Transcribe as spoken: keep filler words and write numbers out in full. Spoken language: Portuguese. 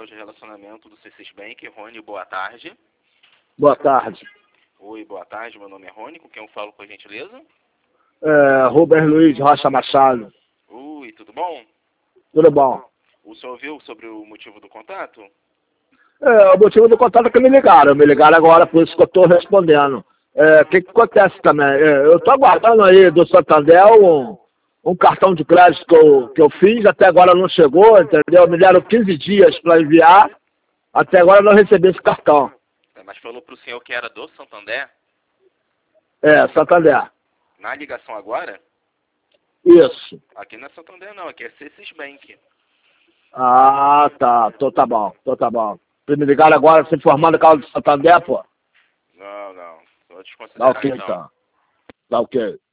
de relacionamento do C seis Bank. Rony, boa tarde. Boa tarde. Oi, boa tarde. Meu nome é Rony. Com quem eu falo, por gentileza? É, Rubens Luiz Rocha Machado. Oi, tudo bom? Tudo bom? O senhor ouviu sobre o motivo do contato? É, o motivo do contato é que me ligaram. Me ligaram agora, por isso que eu estou respondendo. É, o que, que acontece também? É, eu estou aguardando aí do Santander um, um cartão de crédito que eu, que eu fiz, até agora não chegou, entendeu? Me deram quinze dias para enviar, até agora não recebi esse cartão. É, mas falou para o senhor que era do Santander? É, Santander. Na ligação agora? Isso. Aqui não é Santander não, aqui é C seis Bank. Ah, tá. Então tá bom, então tá bom. Me ligaram agora se informando o carro do Santander, pô. Não, não. Vou Tá desconsiderar ok, então. então. Tá ok.